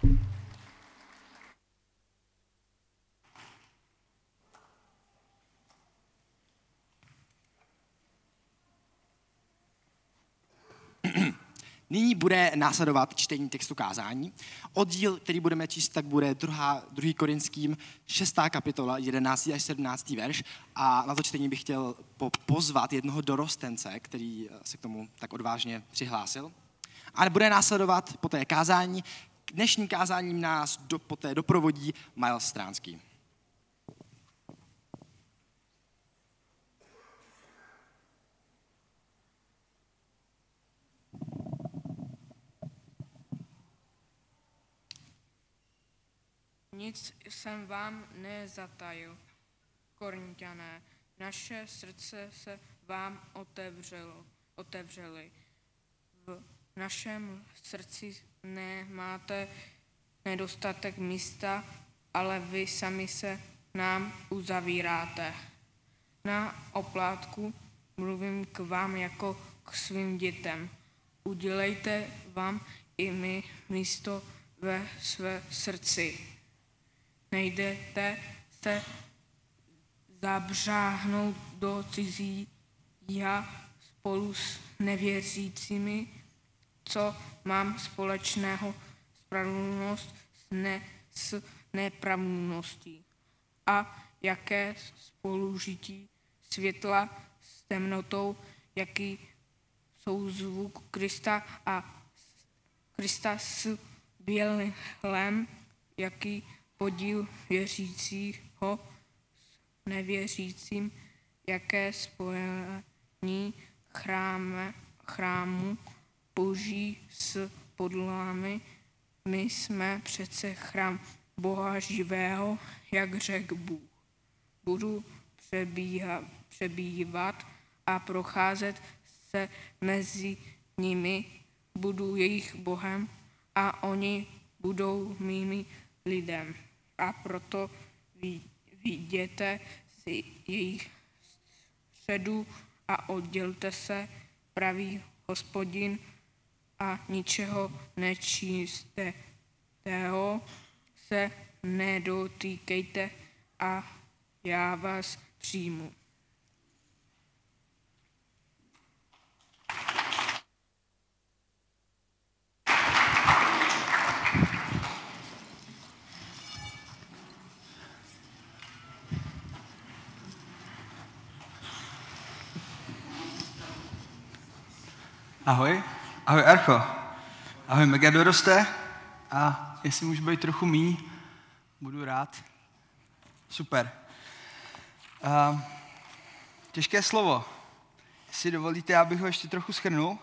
Nyní bude následovat čtení textu kázání. Oddíl, který budeme číst, tak bude 2. Korinským 6. kapitola, 11. až 17. verš. A na to čtení bych chtěl pozvat jednoho dorostence, který se k tomu tak odvážně přihlásil. A bude následovat poté kázání. Dnešním kázáním nás poté doprovodí Miles Stránský. Nic jsem vám nezatajil, Korinťané. Naše srdce se vám otevřely. V našem srdci nemáte nedostatek místa, ale vy sami se nám uzavíráte. Na oplátku mluvím k vám jako k svým dětem. Udělejte vám i my místo ve své srdci. Nejdete se zabřáhnout do cizího spolu s nevěřícími, co mám společného spravedlnost s nepravností. A jaké spolužití světla s temnotou, jaký souzvuk Krista s bělem, jaký podíl věřícího s nevěřícím, jaké spojení chrámu Boží s podlami. My jsme přece chrám Boha živého, jak řekl Bůh. Budu přebývat a procházet se mezi nimi, budu jejich Bohem a oni budou mými lidem. A proto vyjděte z jejich středu a oddělte se, pravý Hospodin, a ničeho nečistého se nedotýkejte a já vás přijmu. Ahoj, ahoj Archo, ahoj Megadoroste, a jestli můžu být trochu míň, budu rád. Super. Těžké slovo. Jestli dovolíte, já bych ho ještě trochu shrnul.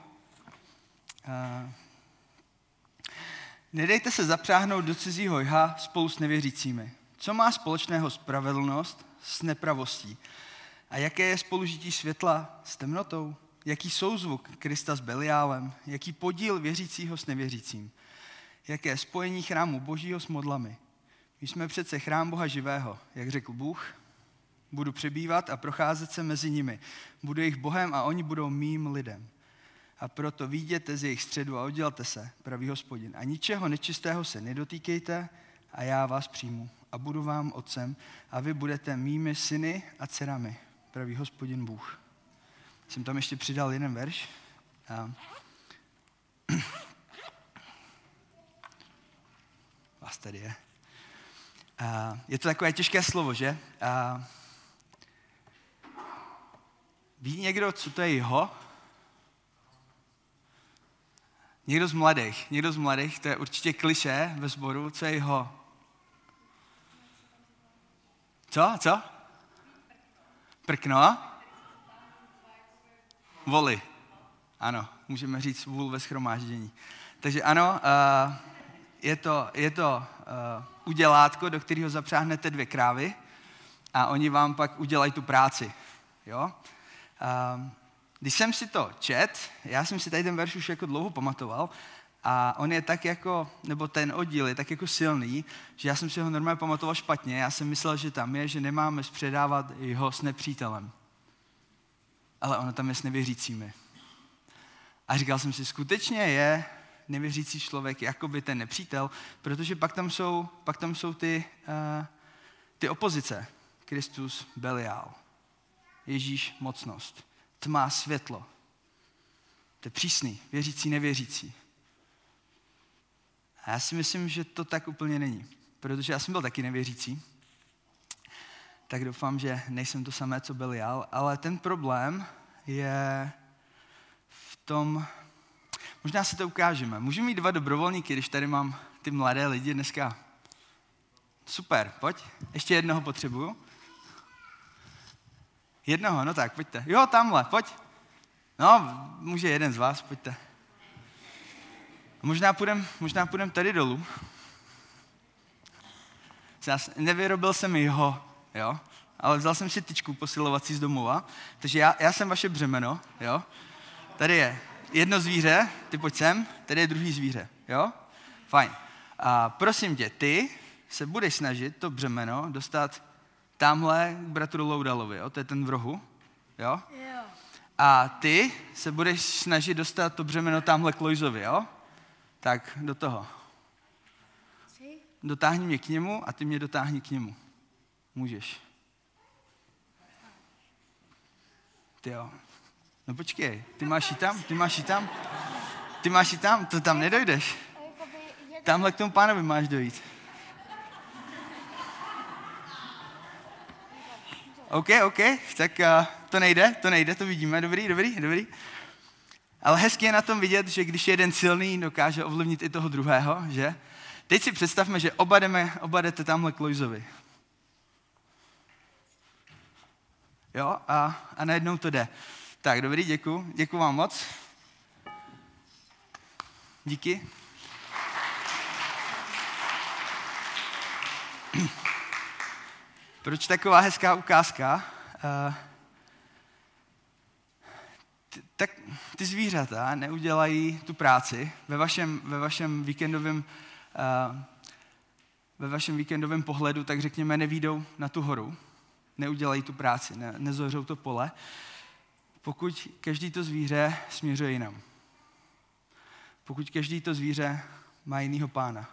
Nedejte se zapřáhnout do cizího jha spolu s nevěřícími. Co má společného spravedlnost s nepravostí? A jaké je spolužití světla s temnotou? Jaký souzvuk Krista s Beliálem? Jaký podíl věřícího s nevěřícím? Jaké spojení chrámu Božího s modlami? My jsme přece chrám Boha živého, jak řekl Bůh. Budu přebývat a procházet se mezi nimi. Budu jejich Bohem a oni budou mým lidem. A proto vyjděte z jejich středu a oddělte se, pravý Hospodin. A ničeho nečistého se nedotýkejte a já vás přijmu. A budu vám otcem a vy budete mými syny a dcerami, pravý Hospodin Bůh. Jsem tam ještě přidal jeden verš. Vás tady je. Je to takové těžké slovo, že? Ví někdo, co to je jho? Někdo z mladých, to je určitě klišé ve sboru, co je jho? Co? Prkno? Voli. Ano, můžeme říct vůl ve shromáždění. Takže ano, je to udělátko, do kterého zapřáhnete 2 krávy a oni vám pak udělají tu práci. Jo? Když jsem si to čet, já jsem si tady ten verš už jako dlouho pamatoval a on je tak jako, nebo ten oddíl je tak jako silný, že já jsem si ho normálně pamatoval špatně. Já jsem myslel, že tam je, že nemáme spředávat jeho s nepřítelem. Ale ono tam je s nevěřícími. A říkal jsem si, skutečně je nevěřící člověk jakoby ten nepřítel, protože pak tam jsou ty opozice. Kristus, Beliál. Ježíš, mocnost. Tma, světlo. To je přísný, věřící, nevěřící. A já si myslím, že to tak úplně není. Protože já jsem byl taky nevěřící. Tak doufám, že nejsem to samé, co Beliál. Ale ten problém je v tom, možná si to ukážeme. Můžu mít 2 dobrovolníky, když tady mám ty mladé lidi dneska. Super, pojď. Ještě jednoho potřebuju. Jednoho, no tak, pojďte. Jo, tamhle, pojď. No, může jeden z vás, pojďte. Možná půjdem tady dolů. Nevyrobil jsem jeho, jo, ale vzal jsem si tyčku posilovací z domova, takže já jsem vaše břemeno, jo. Tady je jedno zvíře, ty pojď sem, tady je druhý zvíře, jo. Fajn. A prosím tě, ty se budeš snažit to břemeno dostat tamhle k bratru Loudalovi, jo, to je ten v rohu, jo. A ty se budeš snažit dostat to břemeno tamhle k Lojzovi, jo? Tak do toho. Dotáhni mě k němu a ty mě dotáhni k němu. Můžeš. Ty jo. No počkej, ty máš ji tam, to tam nedojdeš. Tamhle k tomu pánovi máš dojít. OK, tak to nejde, to vidíme, dobrý. Ale hezky je na tom vidět, že když jeden silný, dokáže ovlivnit i toho druhého, že? Teď si představme, že oba jdete tamhle k Lojzovi. Jo, a najednou to jde. Tak, dobrý, děkuju vám moc. Díky. Proč taková hezká ukázka? Tak ty zvířata neudělají tu práci. Ve vašem víkendovém pohledu, tak řekněme, nevídou na tu horu. Neudělají tu práci, nezohřou to pole. Pokud každý to zvíře směřuje jinam. Pokud každý to zvíře má jinýho pána.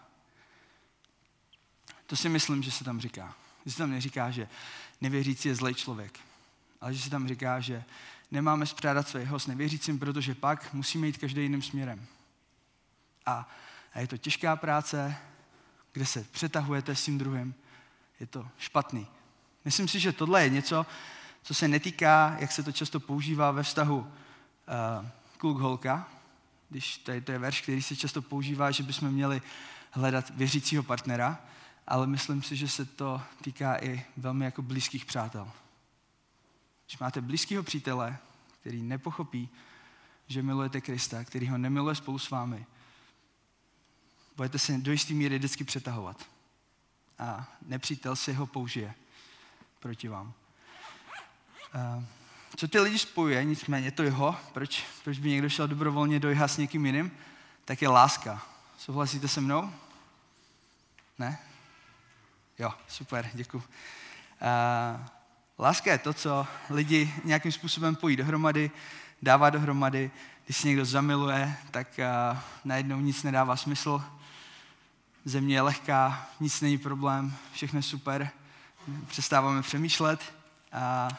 To si myslím, že se tam říká. Že se tam neříká, že nevěřící je zlej člověk, ale že se tam říká, že nemáme spřádat svého s nevěřícím, protože pak musíme jít každý jiným směrem. A je to těžká práce, kde se přetahujete s tím druhým. Je to špatný. Myslím si, že tohle je něco, co se netýká, jak se to často používá ve vztahu kluk-holka, když to je verš, který se často používá, že bychom měli hledat věřícího partnera, ale myslím si, že se to týká i velmi jako blízkých přátel. Když máte blízkého přítele, který nepochopí, že milujete Krista, který ho nemiluje spolu s vámi, budete se do jisté míry vždycky přetahovat. A nepřítel si ho použije proti vám. Co ty lidi spojuje, nicméně to jeho, proč by někdo šel dobrovolně do jiha s někým jiným, tak je láska. Souhlasíte se mnou? Ne? Jo, super, děkuji. Láska je to, co lidi nějakým způsobem pojí dohromady, dává dohromady. Když se někdo zamiluje, tak najednou nic nedává smysl. Země je lehká, nic není problém, všechno je super. Přestáváme přemýšlet a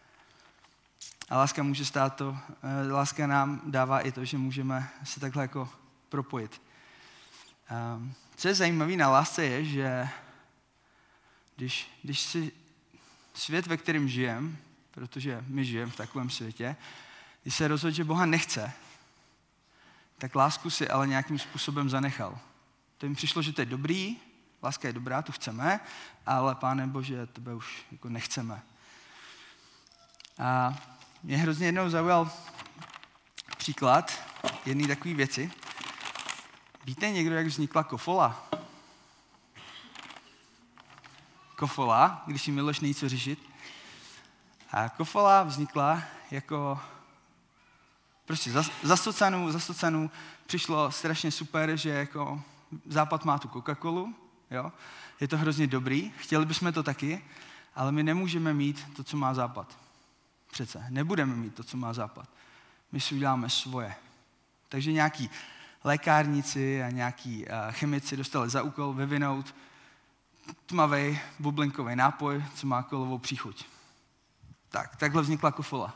láska může stát to, láska nám dává i to, že můžeme se takhle jako propojit. Co je zajímavé na lásce je, že když si svět, ve kterém žijeme, protože my žijeme v takovém světě, když se rozhodl, že Boha nechce, tak lásku si ale nějakým způsobem zanechal. To jim přišlo, že to je dobrý, láska je dobrá, tu chceme, ale Páne Bože, tebe už jako nechceme. A mě hrozně jednou zaujal příklad jedné takové věci. Víte někdo, jak vznikla kofola? Kofola, když jim Miloš nejí co řešit. A kofola vznikla jako prostě za socanu přišlo strašně super, že jako Západ má tu Coca-Colu, jo? Je to hrozně dobrý, chtěli bychom to taky, ale my nemůžeme mít to, co má Západ. Přece, nebudeme mít to, co má Západ. My si uděláme svoje. Takže nějaký lékárníci a nějaký chemici dostali za úkol vyvinout tmavý bublinkový nápoj, co má kolovou příchuť. Takhle vznikla kofola.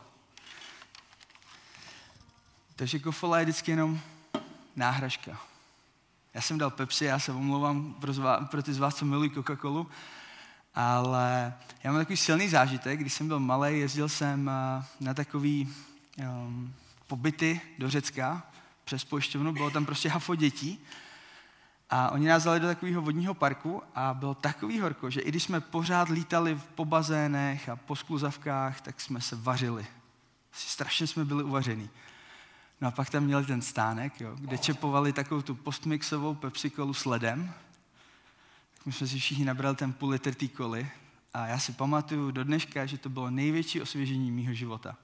Takže kofola je vždycky jenom náhražka. Já jsem dal Pepsi, já se omlouvám pro ty z vás, co milují Coca-Colu, ale já mám takový silný zážitek, když jsem byl malý, jezdil jsem na takový pobyty do Řecka přes pojišťovnu, bylo tam prostě hafo dětí a oni nás dali do takového vodního parku a bylo takový horko, že i když jsme pořád lítali po bazénech a po skluzavkách, tak jsme se vařili. Strašně jsme byli uvařený. No a pak tam měli ten stánek, kde čepovali takovou tu postmixovou Pepsi Colu s ledem. Tak my jsme si všichni nabrali ten půl litr té koly a já si pamatuju do dneška, že to bylo největší osvěžení mýho života.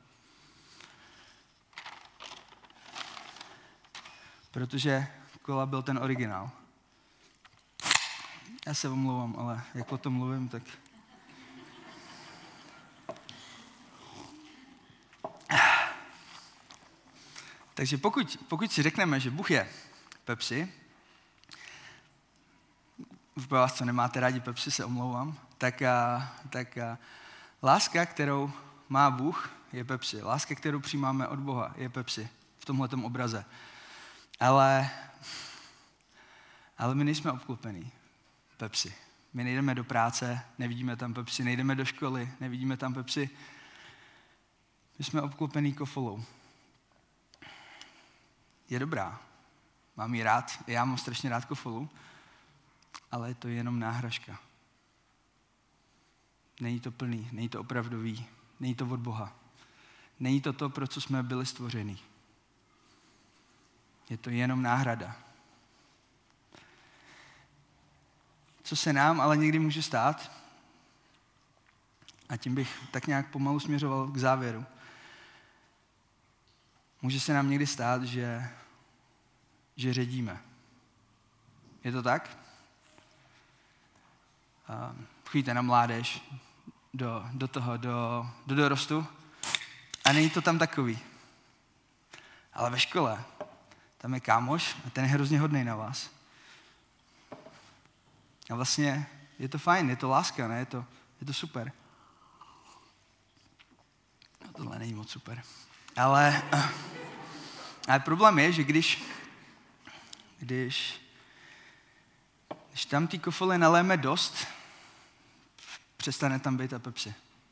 Protože kola byl ten originál. Já se omlouvám, ale jak o tom mluvím, tak... Takže pokud si řekneme, že Bůh je Pepsi, pro vás, co nemáte rádi Pepsi, se omlouvám, tak láska, kterou má Bůh, je Pepsi. Láska, kterou přijímáme od Boha, je Pepsi v tomhletom obraze. Ale my nejsme obklopení Pepsi. My nejdeme do práce, nevidíme tam Pepsi, nejdeme do školy, nevidíme tam Pepsi. My jsme obklopení kofolou. Je dobrá. Mám ji rád, já mám strašně rád kofolu, ale je to jenom náhražka. Není to plný, není to opravdový, není to od Boha. Není to to, pro co jsme byli stvoření. Je to jenom náhrada. Co se nám ale někdy může stát, a tím bych tak nějak pomalu směřoval k závěru, může se nám někdy stát, že ředíme. Je to tak? Chodíte na mládež, do dorostu a není to tam takový. Ale ve škole tam je kámoš a ten je hrozně hodnej na vás. A vlastně je to fajn, je to láska, ne? Je to super. No, tohle není moc super. Ale problém je, že když tam ty kofoly naléme dost, přestane tam být a Pepsi.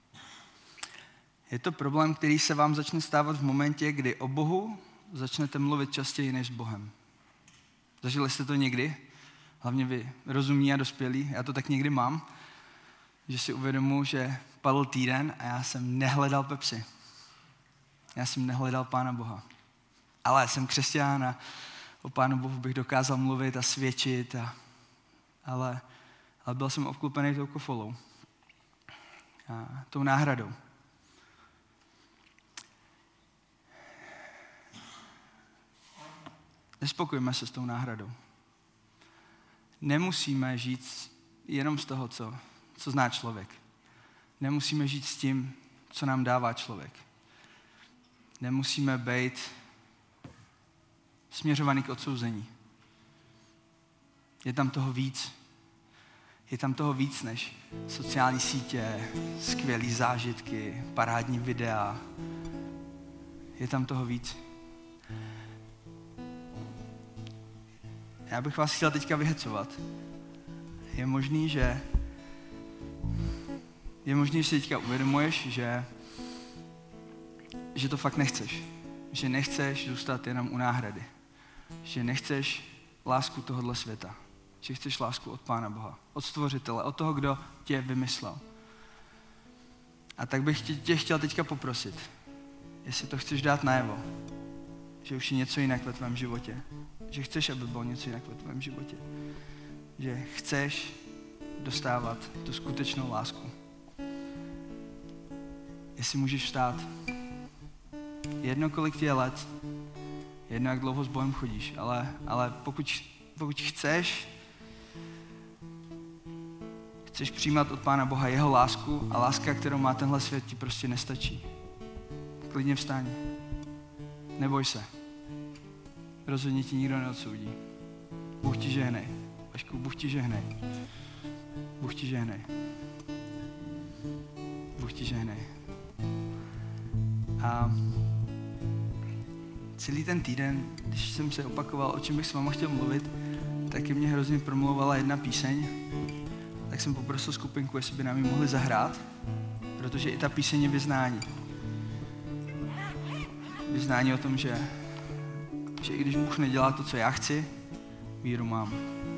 Je to problém, který se vám začne stávat v momentě, kdy o Bohu začnete mluvit častěji než s Bohem. Zažili jste to někdy? Hlavně vy rozumní a dospělí. Já to tak někdy mám, že si uvědomuji, že padl týden a já jsem nehledal Pepsi. Já jsem nehledal Pána Boha. Ale jsem křesťan a o Pánu Bohu bych dokázal mluvit a svědčit, ale byl jsem obklopený tou kofolou. A tou náhradou. Nespokojíme se s tou náhradou. Nemusíme žít jenom z toho, co zná člověk. Nemusíme žít s tím, co nám dává člověk. Nemusíme být směřovaný k odsouzení. Je tam toho víc. Je tam toho víc než sociální sítě, skvělý zážitky, parádní videa. Je tam toho víc. Já bych vás chtěl teďka vyhecovat. Je možný, že si teďka uvědomuješ, že to fakt nechceš. Že nechceš zůstat jenom u náhrady. Že nechceš lásku tohohle světa. Že chceš lásku od Pána Boha, od Stvořitele, od toho, kdo tě vymyslel. A tak bych tě chtěl teďka poprosit, jestli to chceš dát najevo, že už je něco jinak ve tvém životě. Že chceš, aby bylo něco jinak ve tvém životě. Že chceš dostávat tu skutečnou lásku. Jestli můžeš vstát. Jedno, kolik ti je let, jedno, jak dlouho s Bohem chodíš, ale pokud chceš přijímat od Pána Boha jeho lásku a láska, kterou má tenhle svět, ti prostě nestačí. Klidně vstaň. Neboj se. rozhodně ti nikdo neodsoudí. Bůh ti žehnej. Vašku, Bůh ti žehnej. Bůh ti žehnej. Bůh ti žehnej. A celý ten týden, když jsem se opakoval, o čem bych s váma chtěl mluvit, taky mě hrozně promluvala jedna píseň. Tak jsem poprosil skupinku, jestli by nám ji mohli zahrát, protože i ta píseň je vyznání. Vyznání o tom, že i když Bůh nedělá to, co já chci, víru mám.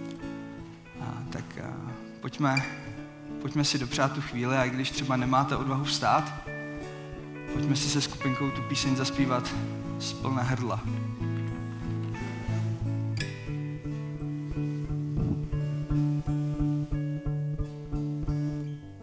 Tak pojďme si dopřát tu chvíli, a i když třeba nemáte odvahu vstát, pojďme si se skupinkou tu píseň zaspívat z plné hrdla.